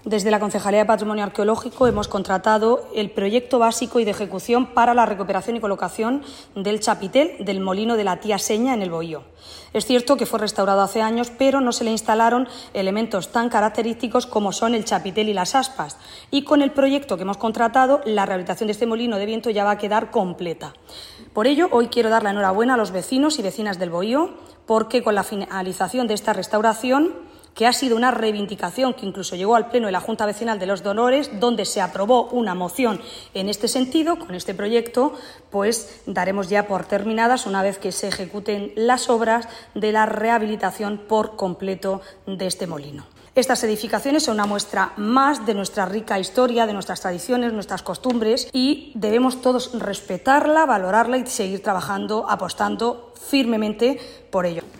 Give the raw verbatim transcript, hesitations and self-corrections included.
Desde la Concejalía de Patrimonio Arqueológico hemos contratado el proyecto básico y de ejecución para la recuperación y colocación del chapitel del molino de la Tía Seña en el Bohío. Es cierto que fue restaurado hace años, pero no se le instalaron elementos tan característicos como son el chapitel y las aspas. Y con el proyecto que hemos contratado, la rehabilitación de este molino de viento ya va a quedar completa. Por ello, hoy quiero dar la enhorabuena a los vecinos y vecinas del Bohío, porque con la finalización de esta restauración, que ha sido una reivindicación que incluso llegó al Pleno de la Junta Vecinal de los Dolores, donde se aprobó una moción en este sentido, con este proyecto, pues daremos ya por terminadas una vez que se ejecuten las obras de la rehabilitación por completo de este molino. Estas edificaciones son una muestra más de nuestra rica historia, de nuestras tradiciones, nuestras costumbres, y debemos todos respetarla, valorarla y seguir trabajando, apostando firmemente por ello.